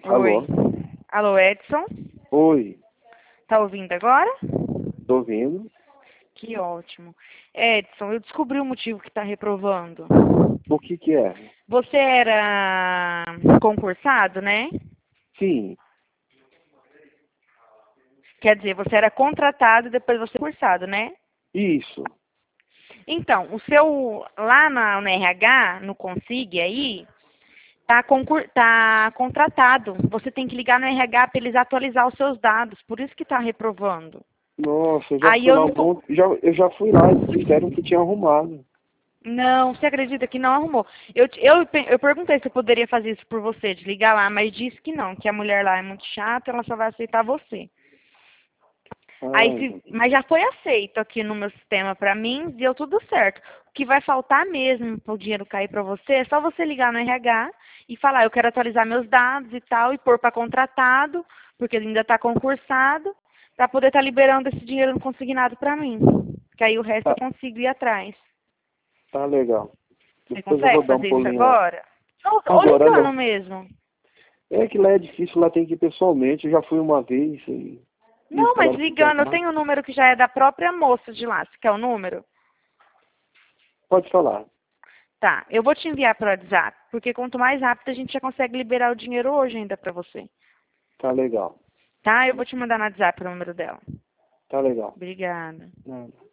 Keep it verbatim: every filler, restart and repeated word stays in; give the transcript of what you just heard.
Oi. Alô? Alô, Edson? Oi, Tá ouvindo agora? tô ouvindo. Que ótimo. Edson, eu descobri o motivo que está reprovando. O que que é? Você era concursado, né? Sim, Quer dizer, você era contratado e depois você cursado, né? isso. Então, o seu, lá na, no R H, no Consig aí, tá, concur, tá contratado. Você tem que ligar no R H para eles atualizar os seus dados. Por isso que está reprovando. Nossa, eu já Aí fui eu lá não, um monte, já, eu já fui lá e disseram que tinha arrumado. Não, você acredita que não arrumou? Eu, te- eu, pe- eu perguntei se eu poderia fazer isso por você, de ligar lá, mas disse que não, que a mulher lá é muito chata, ela só vai aceitar você. Aí, Ai, se- mas já foi aceito aqui no meu sistema pra mim, deu tudo certo. O que vai faltar mesmo para o dinheiro cair pra você é só você ligar no R H e falar, eu quero atualizar meus dados e tal, e pôr para contratado, porque ele ainda está concursado, para poder estar liberando esse dinheiro no consignado pra mim. Que aí o resto eu tá, consigo ir atrás. tá legal. Você Depois eu vou consegue dar um fazer isso pulinho lá. agora? Ou, ou Agora ligando não. mesmo. É que lá é difícil, lá tem que ir pessoalmente. Eu já fui uma vez e, e eles Não, mas falaram que tinha ligando, eu arrumado. tenho o número que já é da própria moça de lá. Você quer o número? Pode falar. Tá, eu vou te enviar para o WhatsApp, porque quanto mais rápido a gente já consegue liberar o dinheiro hoje ainda para você. Tá legal. Tá? Eu vou te mandar no WhatsApp o número dela. Tá legal. Obrigada. Nada.